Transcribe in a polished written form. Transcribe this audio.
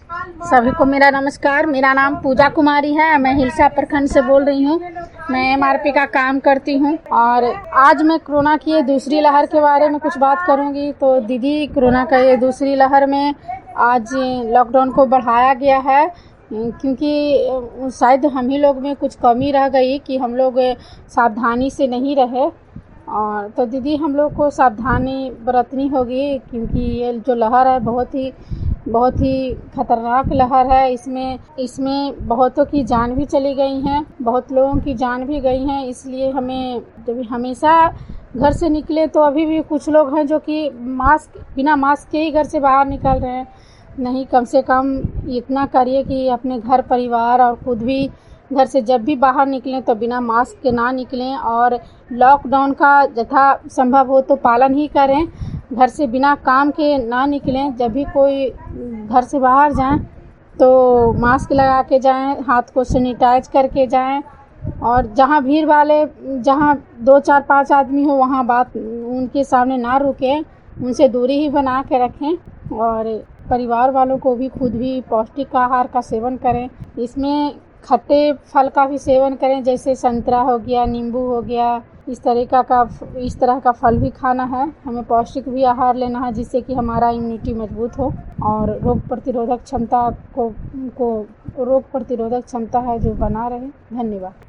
सभी को मेरा नमस्कार। मेरा नाम पूजा कुमारी है। मैं हिलसा प्रखंड से बोल रही हूँ। मैं एमआरपी का काम करती हूँ और आज मैं कोरोना की ये दूसरी लहर के बारे में कुछ बात करूँगी। तो दीदी, कोरोना का ये दूसरी लहर में आज लॉकडाउन को बढ़ाया गया है क्योंकि शायद हम ही लोग में कुछ कमी रह गई कि हम लोग सावधानी से नहीं रहे। और तो दीदी, हम लोग को सावधानी बरतनी होगी क्योंकि ये जो लहर है बहुत ही खतरनाक लहर है। इसमें बहुतों की जान भी चली गई हैं, बहुत लोगों की जान भी गई हैं। इसलिए हमें जब हमेशा घर से निकले तो अभी भी कुछ लोग हैं जो कि बिना मास्क के ही घर से बाहर निकल रहे हैं। नहीं, कम से कम इतना करिए कि अपने घर परिवार और खुद भी घर से जब भी बाहर निकलें तो बिना मास्क के ना निकलें और लॉकडाउन का यथा संभव हो तो पालन ही करें। घर से बिना काम के ना निकलें। जब भी कोई घर से बाहर जाएं तो मास्क लगा के जाएं, हाथ को सैनिटाइज करके जाएं और जहां भीड़ वाले, जहां 2, 4, 5 आदमी हो वहां उनके सामने ना रुकें, उनसे दूरी ही बना के रखें और परिवार वालों को भी खुद भी पौष्टिक आहार का सेवन करें। इसमें खट्टे फल का भी सेवन करें, जैसे संतरा हो गया, नींबू हो गया। इस तरह का फल भी खाना है। हमें पौष्टिक भी आहार लेना है जिससे कि हमारा इम्यूनिटी मजबूत हो और रोग प्रतिरोधक क्षमता है जो बना रहे। धन्यवाद।